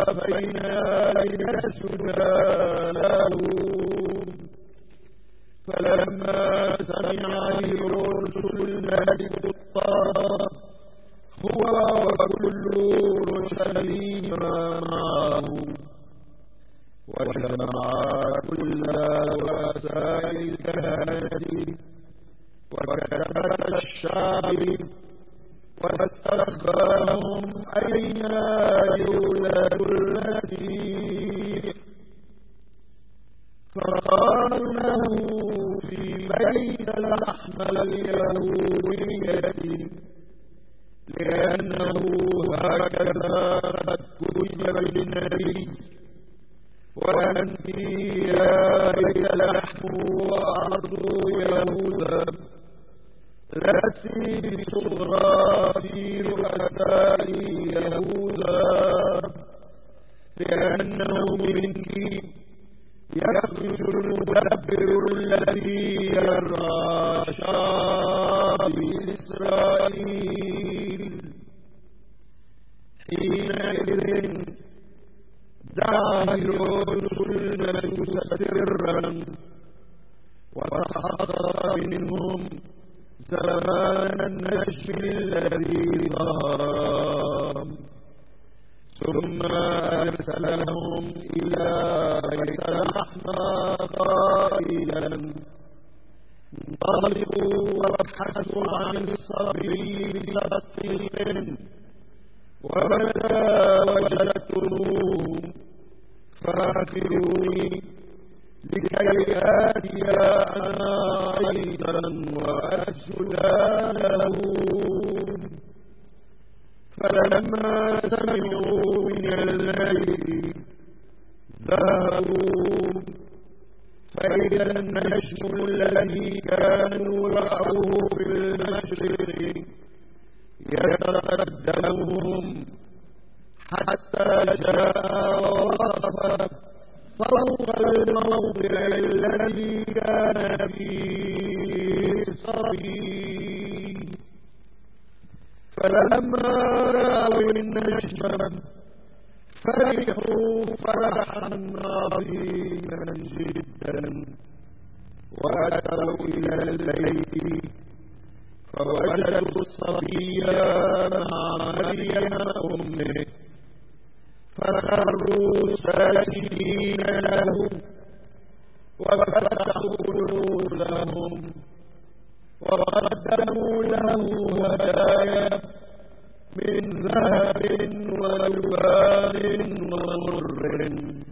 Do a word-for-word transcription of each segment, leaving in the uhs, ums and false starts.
بين يدي يسجدا له. فلما سمع الرسل الملك الطاف هو وكل اورشليم معه، وجمع كل رؤساء الكهنة وكتبة الشعب واستخبرهم أين يولد المسيح، فقالوا له في بيت لحم اليهودية، لأنه هكذا قد كتب بالنبي: وأنت يا بيت لحم وأرض يهوذا لست بصغرى في رؤساء يهوذا، لأنه منك يخرج المدبر الذي يرعى شعب إسرائيل. حينئذ دعا الرسل المجوس سرا وتحقق منهم زمان النجم الذي ظهر، ثم أرسلهم إلى بيت لحم قائلا: انطلقوا وابحثوا عن الصبي بتدقيق، ومتى وجدتموه فأخبروني لكي آتي أنا أيضا وأسجد له. فلما سمعوا من الليل ذهبوا، فإذا النجم الذي كانوا رأوه في المشرق يتقدمهم حتى جاء ووقف فوق الموضع الذي كان فيه الصبي. فلما رأوا النجم فرحوا فرحا عظيما جدا، وأتوا إلى البيت فوجدوا الصبي مع مريم أمه، فخروا ساجدين له وفتحوا قلوبهم وقدموا له هدايا من ذهب ولبان ومر.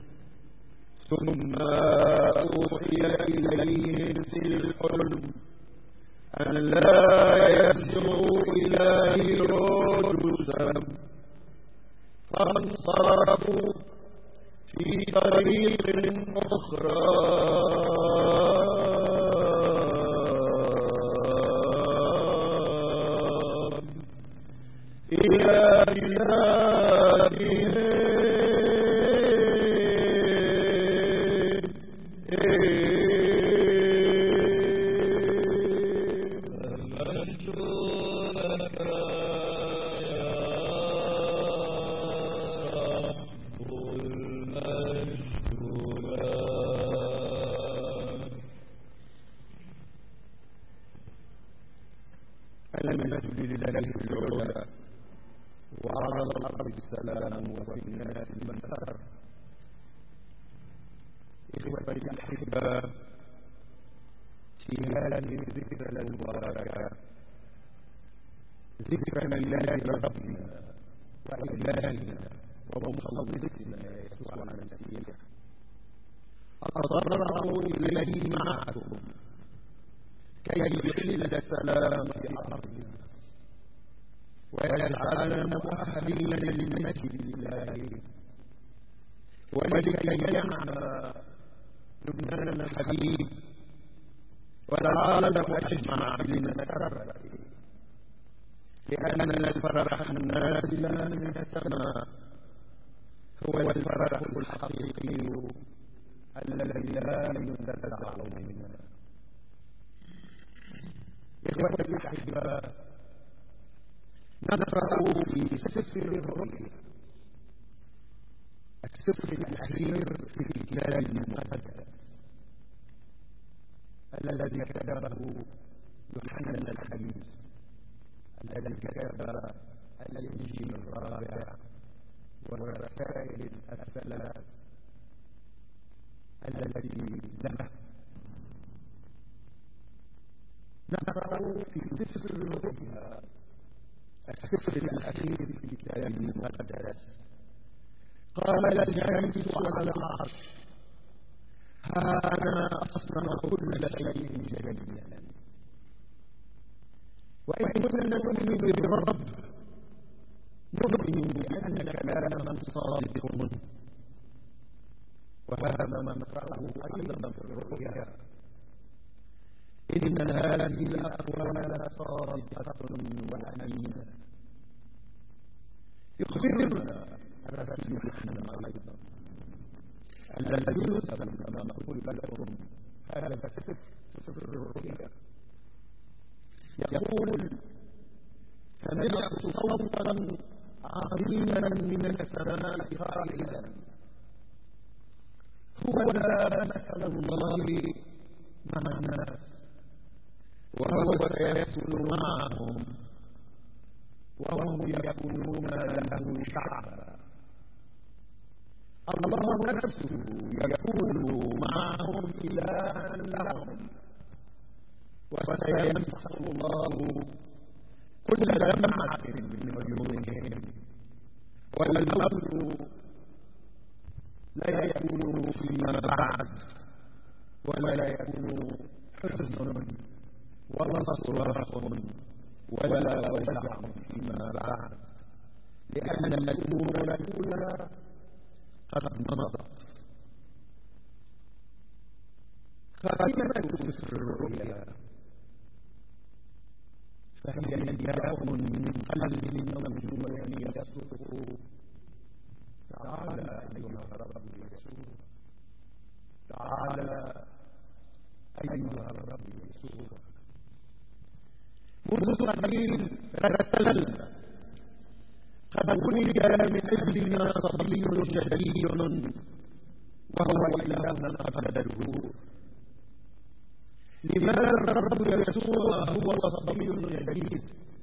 ثم أوحي إليهم في الحلم أن لا يرجعوا إلى هيرودس، فانصرفوا في طريق أخرى إلى بلادهم. المجد لله في العلا وعلى الأرض السلام وفي الناس المسار. إخوتي الأحباء، في هذه الذكرى المباركة ذكرى لله ربنا وإلهنا ومخلصنا يسوع المسيح، أتضرع إليه معكم كي يحل السلام في أرضنا ويجعلنا مؤهلين للمجد لله، ولكي يجمعنا لبنان الحبيب والعالم أجمع بالمسرة، لأن الفرح النازل من السماء هو الفرح الحقيقي الذي لا ينتزع منا. إخوتي الأحباء، نقرأ في سفر الرؤيا السفر الأخير في الكتاب المقدس الذي كتبه يوحنا الحبيب، الذي كتب الإنجيل الرابع والرسائل الثلاث التي له. نقرأ في سفر الرؤيا السفر الأخير في الكتاب المقدس: قال الجالس على العرش: ها أنا أصنع كل شيء جديدا. وإن كنا نؤمن بالرب نؤمن بأن كلامه صادق، وهذا ما نقرأه أيضا في الرؤيا: إن هذه الأقوال صادقة وأمينة. يخبرنا الرسول يوحنا أيضا الذي يرسل كما قلت لكم هذا السفر سفر الرؤيا، يقول: سمعت صوتا عظيما من السماء قائلا: هو ذا مثل الله مع الناس، وهو سيسكن معهم، وهم يكونون له شعبا. الله نفسه يكون معهم إلها لهم، وسيمسح الله كل دمعة من عيونهم، والموت لا يكون فيما بعد، ولا يكون حزن ولا صراخ ولا وجع فيما بعد، لأن الأمور الأولى قد مضت. خاتمة سفر الرؤيا فهي نداء من قلب موجوع يصرخ: تعالى أيها الرب يسوع، تعالى أيها الرب يسوع. منذ قليل رتلنا: قد ولد من أجلنا صبي جديد، وهو إلهنا قبل الدهور. لماذا الرب يسوع هو صبي جديد؟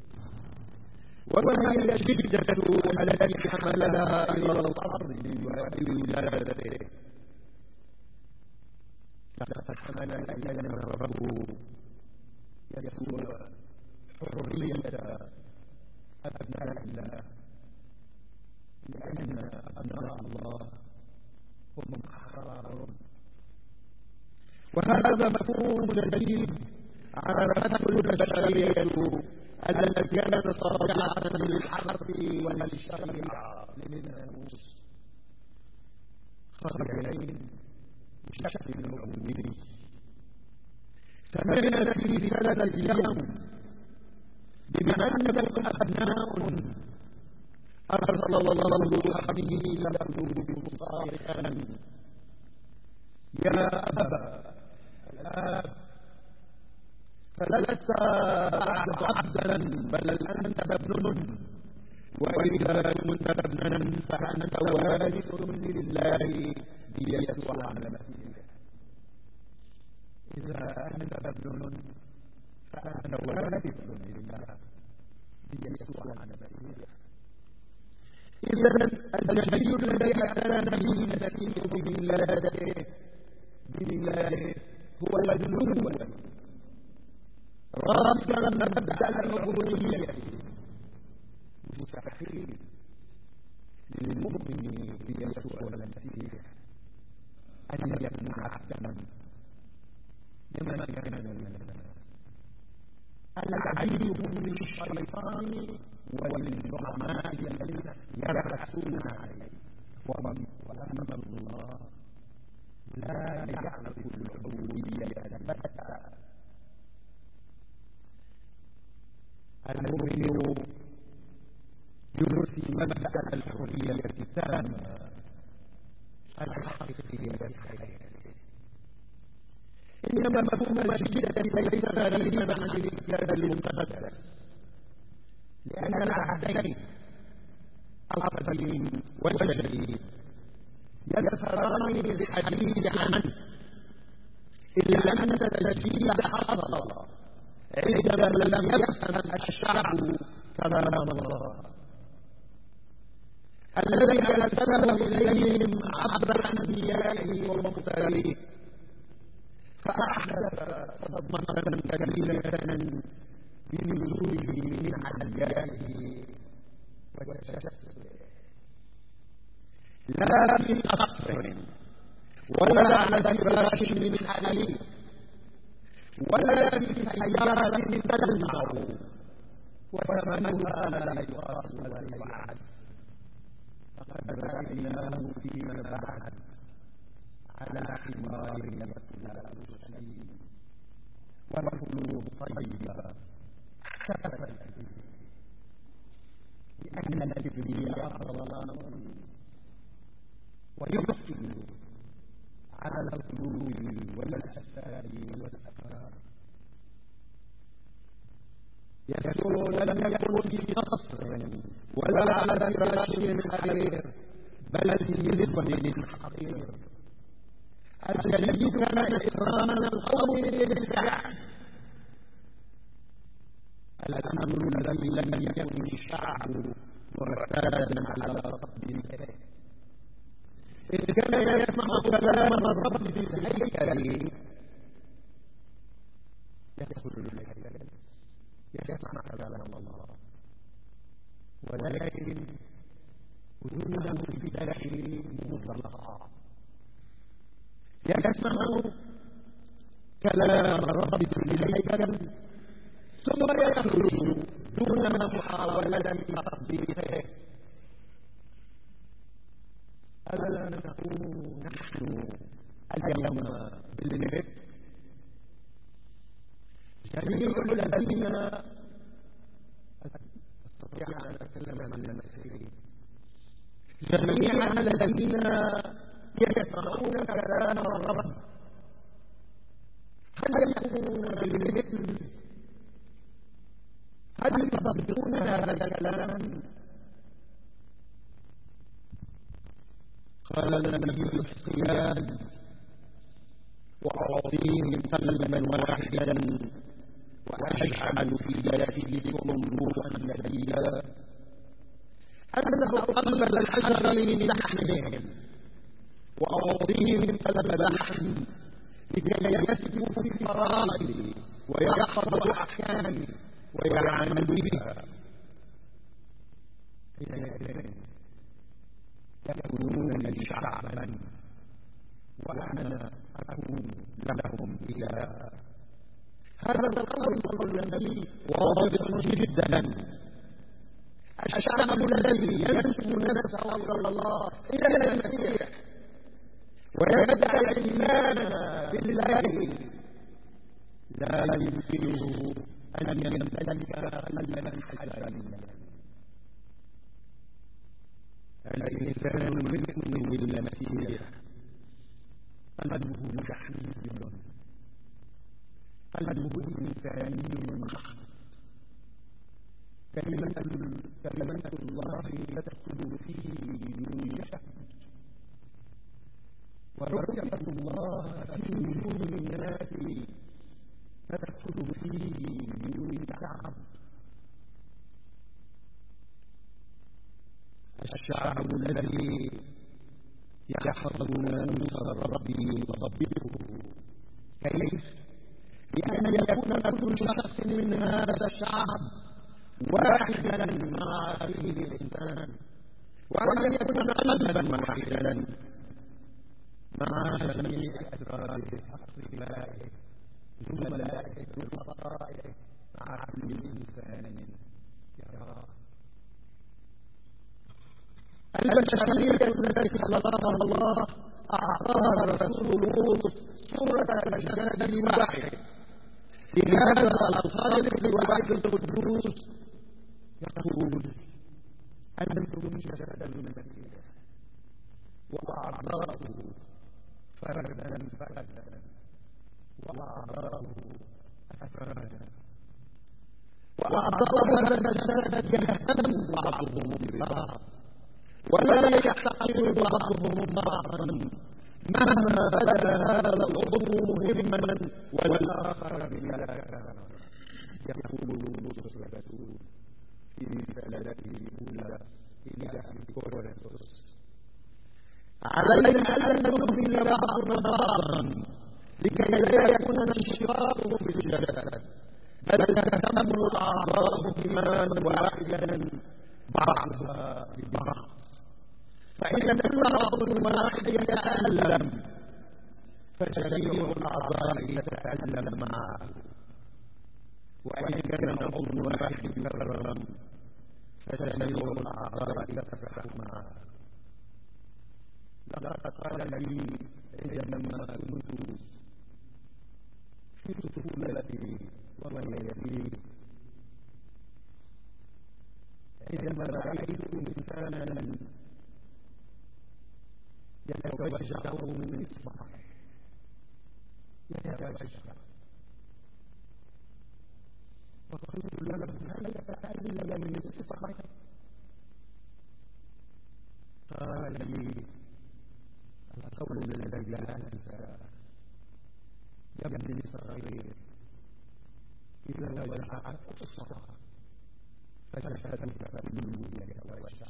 وما هي الشدة التي حملها إلى الأرض لولادته؟ لقد حمل إلينا الرب يسوع حرية أبناء الله، لأن أبناء الله هم أحرار. وهذا مفهوم جديد عرفته البشرية التي كانت طابعة للحرب وللشريعة للناموس، خرجين بشكل عمومي. سمعنا في رسالة اليوم: بما أنكم أبناء أرسل الله حبيبه لقلوبكم صالحا. يا أبا الآب، فلست بعد عبدا، بل أنت ابن، وإذا كنت ابنا فأنت وارث لله بيسوع المسيح. إذا أنت ابن فأنت وارث لله بيسوع المسيح. إذا الشيء الذي أتانا به المسيح بولادته بالله هو الألوهية، رافعا مبدأ العبودية، مستحيل للمؤمن بيسوع المسيح أن يكون عبدا لمن كان من الناس. العبيد من الشيطان والزعماء الذين يرأسون عليه، وأما الله لا يعرف العبودية البتة. المؤمن يرثي مبدأ الحرية التامة الحقيقية في حياته. إنما مفهوم الشدة ليس غريبا عن الكتاب المقدس، لأن العهدين القديم والجديد يسهران بالحديث عنه إلا أن التشبيه حصل عندما لم يفهم الشعب كلام الله الذي أرسله إليهم عبر أنبيائه ومرسليه فأحدث صدمة كبيرة بنزوله من عليائه وتشسره لا في قصر ولا على فراش من حديد ولا في سيارة تلمع وثمنها لا يقاس ولا يعد فقد رأيناه فيما بعد على حمار يتلى سليم والقلوب طيبة كفت لأن الكبرياء ظلام ويحكم على القلوب والأجساد والأفكار يسيرون لم يكن في قصر ولا على فراش من حرير بل في لذة حقير الجليد كان إكراما القوم بالفعل الأمر الذي لم يكن الشعب معتادا على تقديمه إذ كان يسمع كلام الرب في الهيكل يدخل الهيكل يسمع كلام الله ولكن وجوده في داخله مطلقا يسمع كلام الرب في الهيكل ثم يخرج دون محاولة تقديره ألا نكون نحن اليوم بالنت جميع الذين أستطيع أن أتكلم عن نفسي جميع الذين يسمعون كلام الرب هل يكونون بالمثل هل يصدقون هذا الكلام قال النبي حسيان وأعطيهم قلبا واحدا وأجعل في جلاتهم روحا جديدا أنه قلب الحجر من لحمهم وأعطيهم قلب لحم لكي يسلكوا في فرائضي ويحفظوا أحكامي ويعمل بها يكونون لي شعبا وأنا أكون لهم إلها هذا القول قول النبي واضح جدا الشعب الذي ينسب نفسه صلى الله إلى المسيح ويدعي الإيمان بالله لا يمكنه أن يمتلك قلبا حجرا الإنسان المؤمن بالمسيح قلبه محمي قلبه إنساني محض كلمة كلمة الله تدخل فيه بدون شك ورؤية الله في وجوه الناس تدخل فيه بدون تعب الشعب الذي يحفظ ناموس الرب يطبقه كيف؟ لأن يكون كل شخص من هذا الشعب واحدا مع أخيه الإنسان وأن يكون قلبا واحدا مع جميع أسراره أصفائه زملائه ورفقائه مع كل إنسان يراه البشرية التي خلقها الله أعطاها رسوله صورة الجسد الواحد لهذا الخالق الواحد القدوس يقول أنتم جسد المسيح وأعضاؤه فردا فردا وأعضاؤه أفرادا وأعضاء هذا الجسد يهتم بعضهم ببعض ولا يحتقر بعضهم بعضا مهما بدا هذا العضو مهما والآخر بلا كلام. يقول بولس الرسول في رسالته الأولى إلى كورنثوس: علينا ألا نبغي بعضنا بعضا لكي لا يكون انشقاق في الجسد، بل تهتم الأعضاء إيمانا واحدا بعضها ببعض. فإن كل عضو واحد يتألم فجميع الأعضاء يتألم معه، وإن كان عضو واحد يكرم فجميع الأعضاء يفرح معه. لقد قال لي عندما كنت في طفولتي وولدي، عندما رأيت إنسانا يتوجع من إصبعه يتوجع، فقلت له: هل تتألم من إصبعك؟ قال لي: القول الذي لا أنسى يا ابني الصغير، إذا وجعت إصبعك فجسدك كله يتوجع.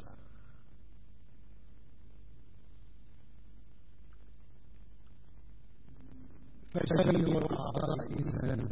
فجميع الأعضاء إذن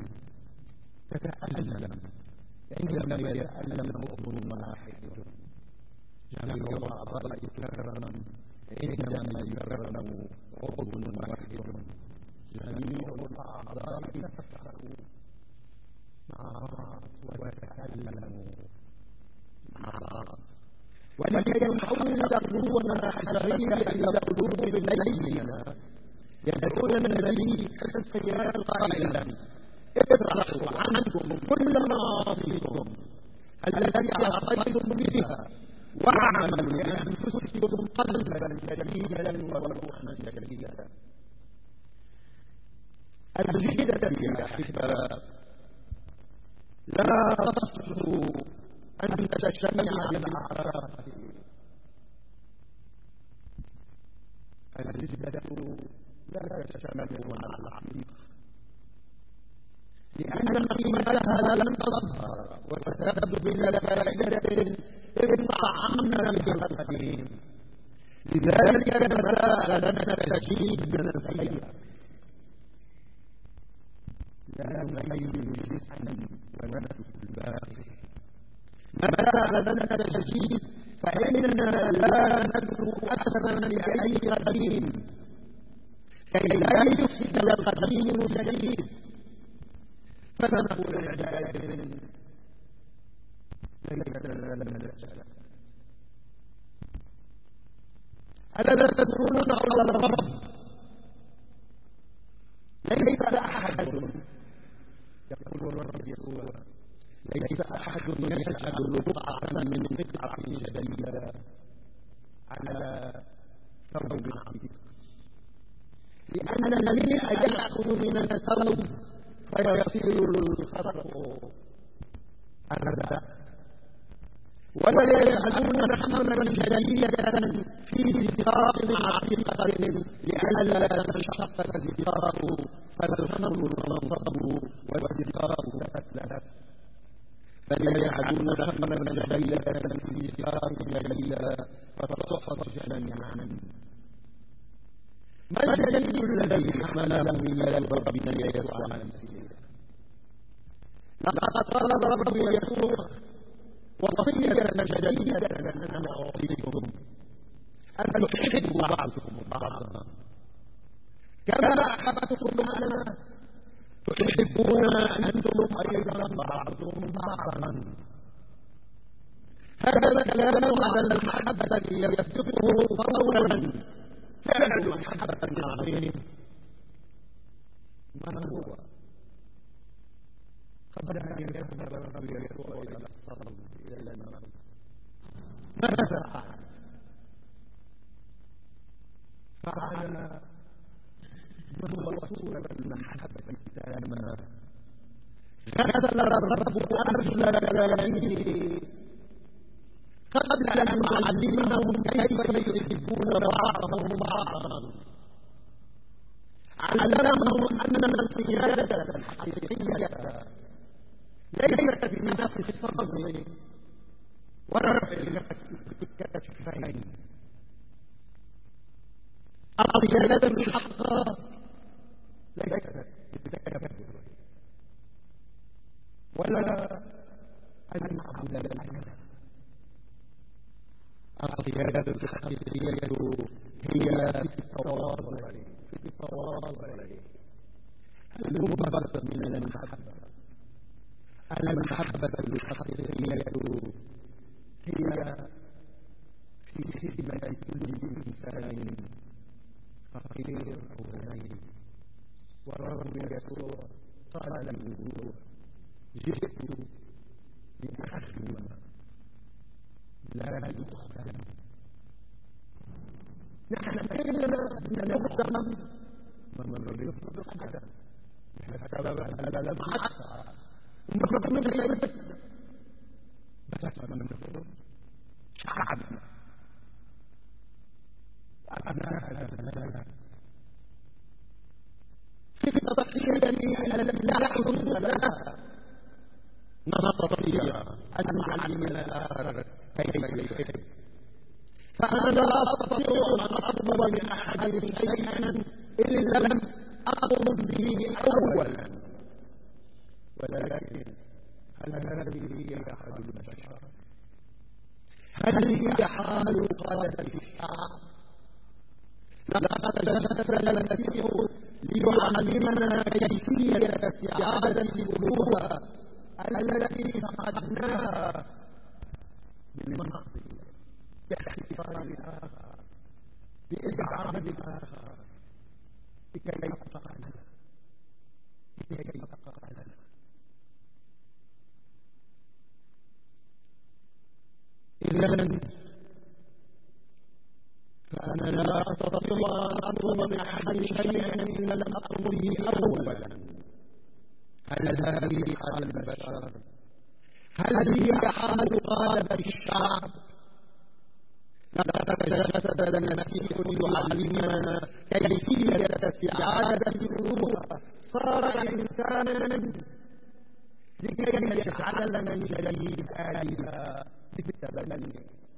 تتألم عندما يتألم عضو واحد، جميع الأعضاء يكرم عندما يكرم عضو واحد، جميع الأعضاء يتفرقوا مع بعض ويتألموا مع بعض، ولكي يحول قلوبنا الحجرية إلى قلوب لينة يدعون النبي كالسيئات قائلا: افرحوا عنكم كل معاصيكم التي عصيتم بها، واعملوا لأنفسكم قلبا جديدا وروحا جديدا. الجدة يا أحباب لا تصلح أن تجتمع بالأعراف. الجدة لا تتشابه مع الحقيقة، لأن قيمتها لم تظهر وتسبب إلى فائدة إن طعمنا بالقديم. لذلك بدا لنا تشديد من الخير، لا نغير جسما ونترك الباقي. بدا لنا تشديد فإننا لا ندعو أثرا لأي قديم كي لا يفسد القديم الجديد، فنقول لعباد ليس لنا السلام. ألا تدخلون على الرب؟ ليس أحد، يقول الرب يسوع: ليس أحد يجعل بقعة من قطعة جديدة على ثوب عتيق، لأن المليء يأخذ من الثوب فيصير الخطأ أبدا، ولا يجعلون حملا جديدة في زقاق عتيقة لئلا تنشق الزقاق فتحمل المنصب والزقاق تتلف، بل يجعلون حملا جديدة في زقاق جديدة فتحفظ جميعا. ما الجديد الذي حمله إلى الرب يسوع المسيح؟ لقد قال الرب يسوع: وصية جديدة أنا أعطيكم أن تحبوا بعضكم بعضا كما أحببتكم أنا، تحبون أنتم أيضا بعضكم بعضا. هذا الكلام على المحبة يصدقه قولا فعل محبة عظيم. ما هو؟ قبل أن يذهب الرب يسوع إلى الصلب إلى الموت ماذا فعل؟ فعل وهو صورة المحبة التامة. غسل الرب أرجل كلامه قبل أن نعلمهم كيف يحبون بعضهم بعضا علمهم أن القيادة الحقيقية ليست بنفس الصدر ورفع الكتفين. القيادة الحقة ليست بالتكبر ولا المعبود الحياة. القيادة الحقيقية هي في التواضع في التواضع المبرز من المحبة. المحبة الحقيقية هي في خدمة كل إنسان فقير أو غني. والرب يسوع قال للجموع جئت لأخدم لا لأخدم. نحن كلنا نخدم من يفرض الخدم بسبب أن لم حتى نخدم من غير بس من نخدم شعبنا وأبناءنا في التضحية التي لا حدود لها نستطيع أن نعلم الآخر كيف يحب. فأنا لا أستطيع أن أطلب من أحد شيئا إلا لم أطلب به أولا، ولكن هل هذه هي أحد البشر؟ هل هي حال قادة الشعب؟ لقد تجسد المسيح ليعلمنا كيفية استعادة الألوهة التي فقدناها بالمعصية، باحتفال الآخر، بإزعاج الآخر، لكي يبقى لنا لكي يبقى لنا. إذن فأنا لا أستطيع أن أطلب من أحد شيئا إلا لم أطلب به أولا. هل هذه حال البشر؟ هل هي حال قادة الشعب؟ لقد تجسد المسيح ليعلمنا كيفية استعادة الألوهة. صار إنسانا لكي يجعلنا من جديد آلهة بالتبني.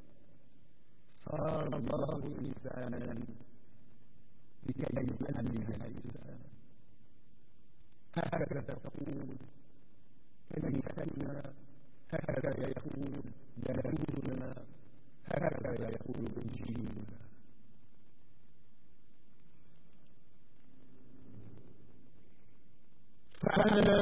صار الله إنسانا لكي يؤلف الإنسان. هكذا تقول كنيستنا، هكذا يقول داودنا، هكذا يقول إنجيلنا. فأنا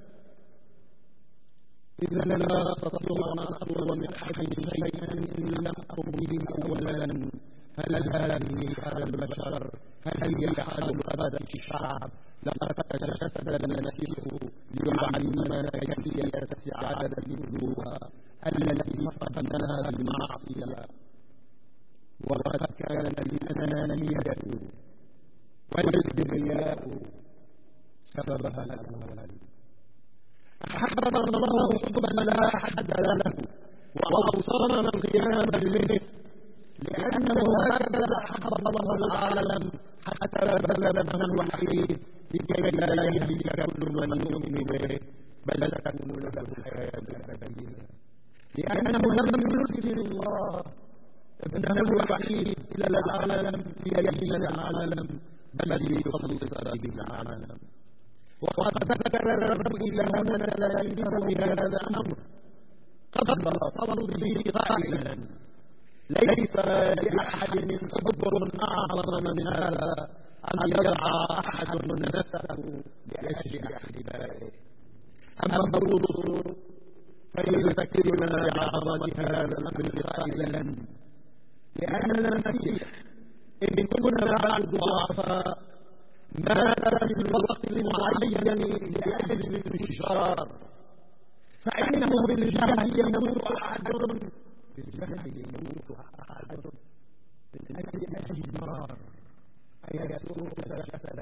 إذا لا أستطيع أن أطلب من أحد شيئا إن لم أقم به أولا. هل هذه حال البشر؟ هل هي حال قادة الشعب؟ لقد تجسد المسيح ليعلمنا كيفية استعادة الألوهة التي فقدناها بالمعصية. وقد كان الأنانية والكبرياء سببها الأول. أحبنا الله حبا لا حد له وأوصانا القيام به، لأنه هكذا أحب الله العالم حتى بذل ابنه الوحيد لكي لا يهلك كل من يؤمن به بل تكون له الحياة الأبدية. لأنه لم يرسل الله ابنه الوحيد إلى العالم ليهلك العالم بل ليخلص به العالم. وقد ذكر الرب إلهنا تلاميذه بهذا الأمر قبل طلبه قائلا: ليس لأحد من حب أعظم من هذا أن يرعى أحد نفسه لأجل أحبائه. أما الرسل فيذكرنا بعظمة هذا الأمر قائلا: لأننا المسيح إن كنا بعد ضعفاء مات في الوقت المعين لأجل الانتشار، فإنه بالجهل يموت أحد بالجهل يموت أحد من أجل الإجبار أي يسوع تجسد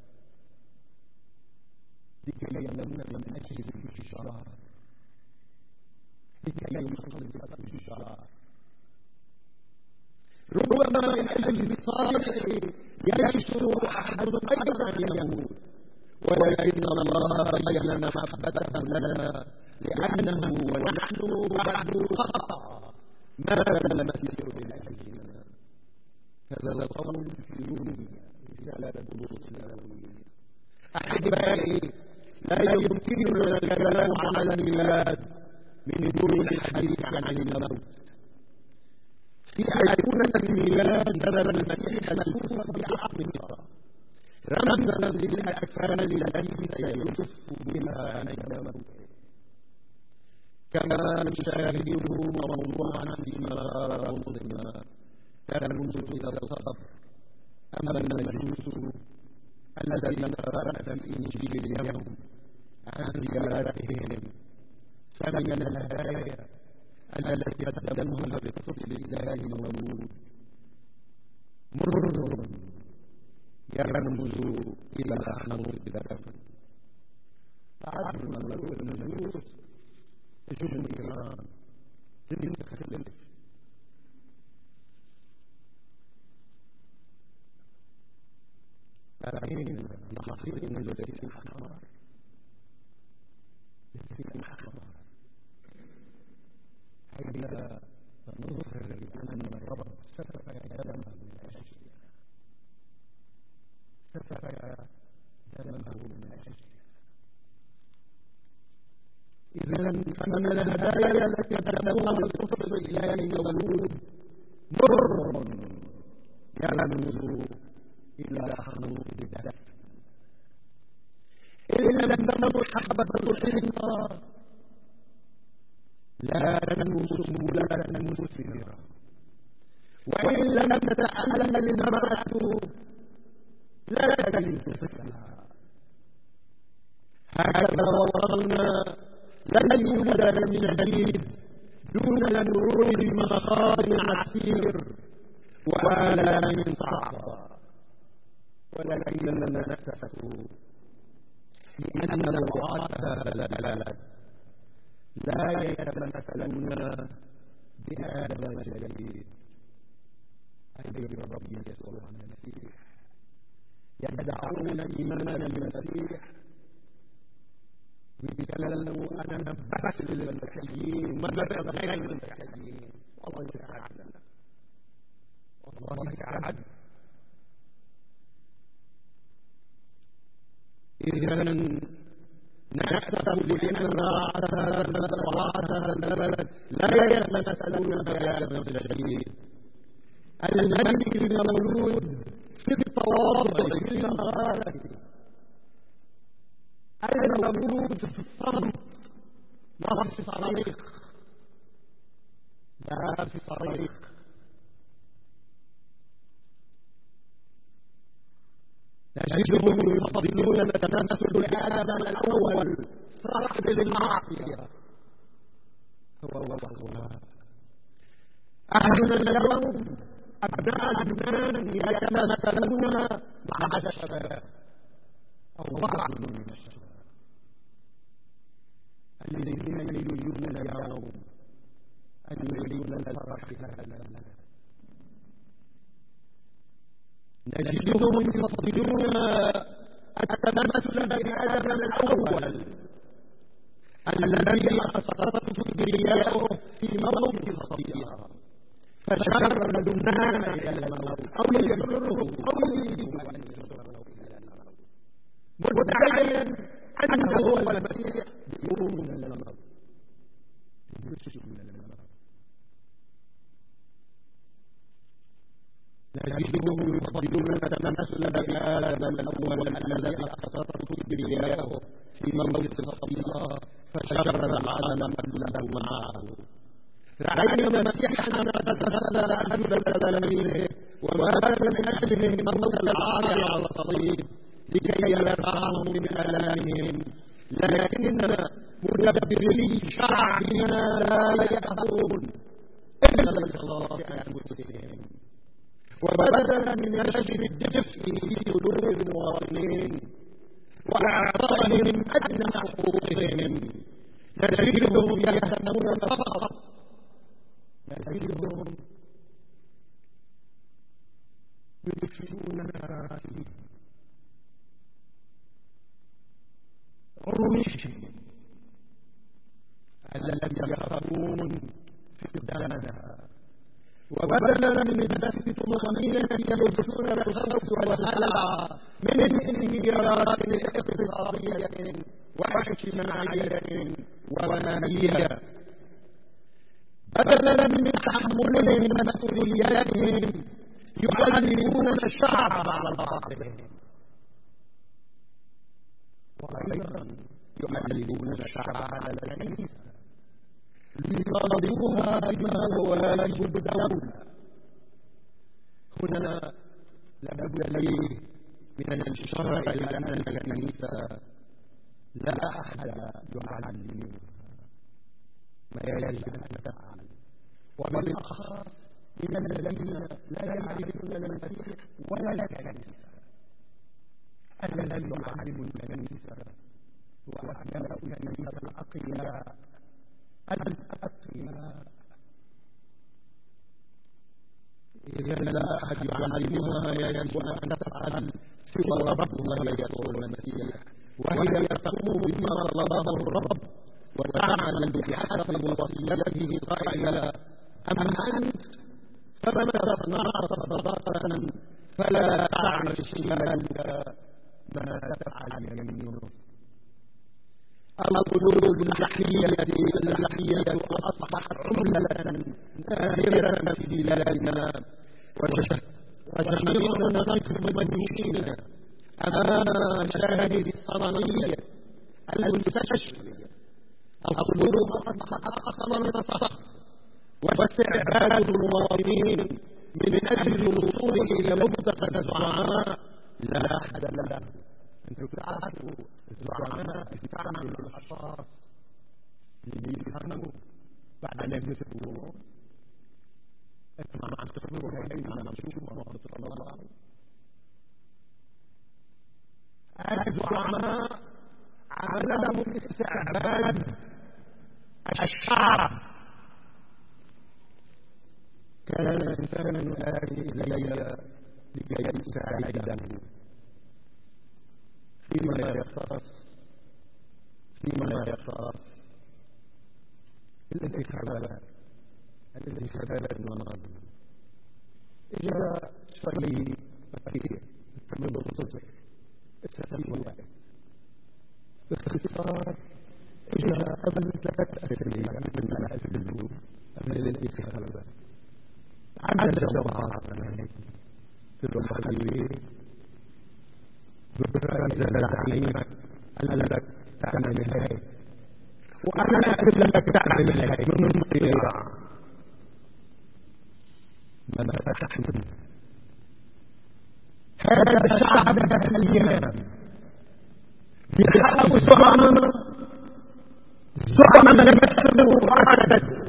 لكي يموت من أجل الانتشار، لكي يخلص الانتشار من أجل الصالح يشعر أحد أيضا أن يموت، ولكن الله بين محبته لنا لأنه ونحن بعد خطأ مات المسيح من أجلنا. هذا القول في يومية رسالة بولس الأولية. أحبائي، لا يمكننا الكلام على الميلاد من دون الحديث عن الموت. في أيقونة الميلاد نزل المسيح ملفوفا بعظمه رمزا للأكفان التي سيلف بها عند موته، كما نشاهده موضوعا في مرارة مظلمة ترمز إلى الصبر. أما المجوس الذين قرأت الإنجيل اليوم عن زيارتهم فمن الهدايا التي قدموها للطفل الإله المولود مر يرمز إلى الحنوط بالدفن. تعرفون أن المجوس تشوفون إيران تبين تختلف، لكن لاحظين أن الجسيم حمار جسيم حمار حيث نظهر بأن الرب سفك دمه من أجلنا، سفك دمه من أجلنا. إذن فمن الهدايا التي قدموها للطفل الإله المولود مر يرمز إلى حنوط الدفن. إن لم تمر حبة الحنطة لا تنمس سنبلة مثمرة، وإن لم تتألم المرأة لا تجد طفلها. هكذا وصلنا لن يولد من جديد دون مرور بمخاض عسير وآلام صعبة، ولكننا نأسف لأن رعاة هذا البلد لا يتمثلون بآدم جديد أي برب يسوع المسيح، يدعون إيمانا بالمسيح ويتكلموا أنا مثل المسيحيين مثل غير المسيحيين. والله يساعدنا، والله يساعدنا. إذن نحسب بأن رعاة هذا البلد لا يتمثلون بآدم الجديد الملك المولود في التواضع في المغارة، المولود في الصمت لا في الصريخ، لا في الصريخ. تجدهم يفضلون التمثل بآدم الأول صاحب المعصية. هو وصفها أهلنا اليوم أبناء لبنان يتمثلون مع الشباب أو بعض من الشباب الذين يريدون اليوم أن يريدون الفرح في هذا البلد. نجدهم يفضلون التمثل بآدم الأول الذي أسقطته كبرياءه في موت الخطيئة فشر لبنان إلى الموت أو يجره أو يريده أن يجره إلى الموت مدعيا أنه هو المسيح يوم من الموت يشرك من الموت. نجدهم يفضلون التمثل بآدم الأول الذي أسقطته كبرياءه في موت الخطيئة فشر العالم كله معه. رأينا مسيحنا قد تسلل أجل تلاميذه ومات من أجلهم موت العار على الصليب لكي يرفعهم من آلامهم، لكن مدبري شعبنا لا يأبون إلا بالصلاة أنفسهم، وبدلا من نشر الدفء في قلوب المواطنين وإعطائهم أدنى حقوقهم نجدهم يهتمون فقط نجدهم ينشئون الفاسدين عروش الذين يخافون فقدانها وبدلا من البث طمأنينة يبثون الخوف والهلع من انهيارات اقتصادية واجتماعية ومالية بدلا من تحملهم مسؤولياتهم يعلمون الشعب على الباطل وأيضا يعلمون الشعب على الكنيسة ليطالبوها بما هو واجب الدولة. هنا لابد لي من الإشارة إلى أن الكنيسة لا أحد يعلمها ما يجب أن تفعل، وبالأخص من الذين لا يعرفون المسيح ولا الكنيسة. الذي يعلم الكنيسة هو أبناء الكنيسة الأقياء الأقياء. إذا لا أحد يعلمها يجب أن تفعل سوى ربها يسوع المسيح، وهي تقوم بما طلبه الرب وتعمل بحسب وصيته قائلا: أما أنت فمتى صنعت صدقة فلا تعمل شمالك ما تفعل يمينك. القلوب اللحية اللحية أصبحت عملة نادرة في بلادنا، وجميعنا نقف مدهوشين أمام مشاهد الصنمية المستشفية. القلوب أصبحت أصلا صخر، واستعباد المواطنين من أجل الوصول إلى مبتغى الزعماء لا حد له. أنتم تعرفوا الزعماء استعملوا الأشخاص اللي يفهموا بعد أن يكتبوا. أنتم عم تقولوا هاي عم نشوفوا محمد صلى الله عليه وسلم. الزعماء عملهم استعباد الشعب. كان الإنسان آتي إلي لكي يساعده فيما لا يختص فيما لا يختص الانتخابات الانتخابات والنظام. إجا شيء كثير من الصدر السبب واحد باختصار. إجا قبل ثلاثة أسابيع من الأسابيع قبل الانتخابات عدد الجوهرات في الحقيقة ببرز العليمة التي تعمل هاي، وأنا التي تعمل هاي من طيرا من فتحنا هذا الشعب الأيام يحاول زعما زعما نفسه عدد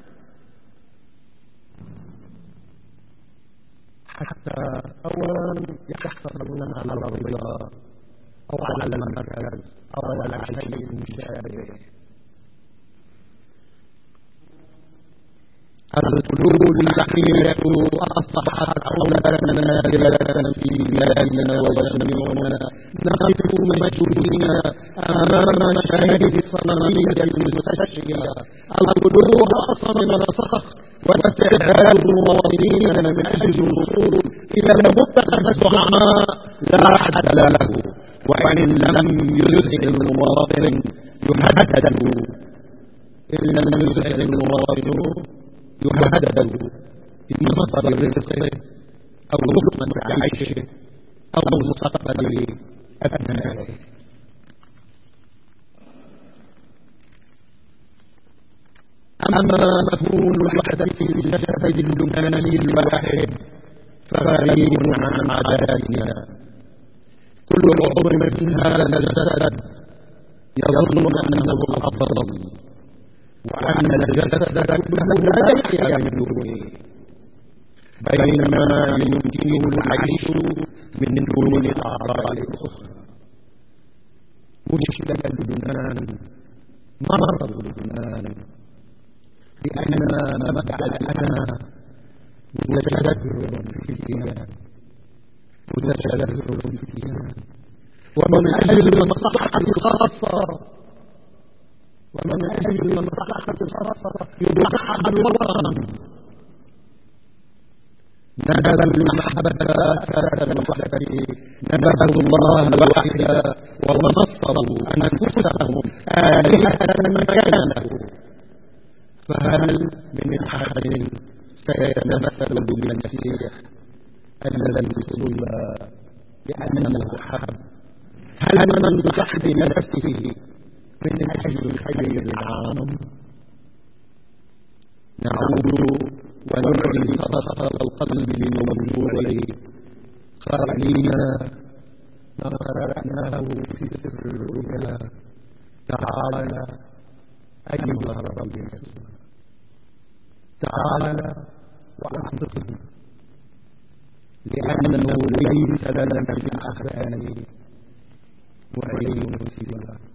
حتى أولا يحصلون على الرضا أو على المركز أو على شيء مشابه. القلوب اللحية أصبحت عملة نادرة في بلادنا وجميعنا نقف مجهولين أمام مشاهد الصنمية المستشفية. القلوب أصلا صخر، واستعباد المواطنين من أجل الوصول إلى مبتغى الزعماء لا حد له. وإن لم يزهد المواطن يهدد، إن لم يزهد المواطن يهدد بمصدر رزقه أو لقمة عيشه أو مستقبل أبنائه. أما مفهوم الوحدة في الجسد اللبناني الواحد فغريب عن عاداتنا. كل عضو من هذا الجسد يظن أنه الأفضل، وأن الجسد كله لا يحيا من دونه، بينما يمكنه العيش من دون الأعضاء الأخرى. مشكلة لبنان، مرض لبنان، لأننا مبدأ الأنا متجذر في الكيان، متشرف فيها، ومن أجل المصلحة الخاصة ومن أجل المصلحة الخاصة يضحى بالوطن. نبذوا المحبة أساسا الوحدة، نبذوا الله الواحد ونصروا أنفسهم آلهة مكانه. فهل من أحد سيتمثل بالمسيح الذي صلب لأنه حب؟ هل من ضحى بنفسه من أجل الخير العام؟ نعود ونعلن صدقة القلب للموجود قائلين ما قرأناه في سر الرؤيا: تعالى أيها الرب يسوع، تعالى وأصدقنا، لأنه ليس لنا في الأحزان وعلي سواه.